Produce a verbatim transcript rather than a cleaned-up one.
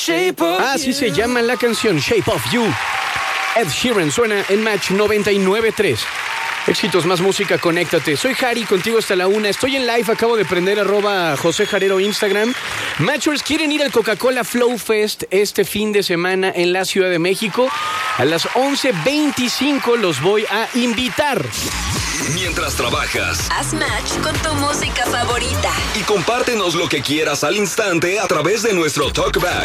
Así se llama la canción, Shape of You. Ed Sheeran suena en Match noventa y nueve punto tres. Éxitos, más música, conéctate. Soy Harry, contigo hasta la una. Estoy en live, acabo de prender arroba José Jarero Instagram. Matchers, ¿quieren ir al Coca-Cola Flow Fest este fin de semana en la Ciudad de México? A las once veinticinco los voy a invitar. Mientras trabajas, haz match con tu música favorita y compártenos lo que quieras al instante a través de nuestro talkback